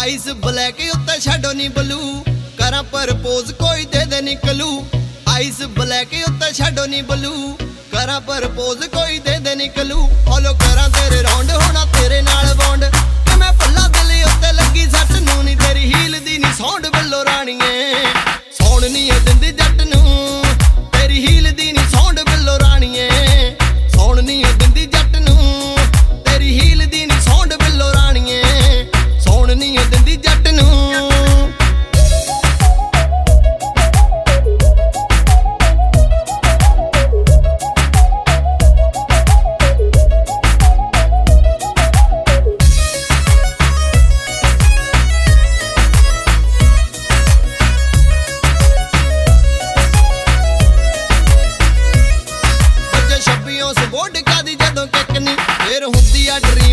Ice black उत्ते shadow नी blue करा परपोज कोई दे दे निकलू। आइस ब्लैक उत्ते शैडो नी ब्लू करा परपोज कोई दे दे निकलू। फॉलो करा तेरे राउंड होना तेरे नाल बॉन्ड कि मैं पल्ला दिल उत्ते लगी सट नू नी तेरी हील दी नी सौंड बिल्लो राणीए सौण नी दिंदी जट नू तेरी हील दी नी सौंड बिल्लो राणीए सौण नी दिंदी जट नू तेरी हील दी नी सौंड बिल्लो राणीए सौण नी दिंदी जट नू। बोड का दी जदों किक नी फिर हुंदी आ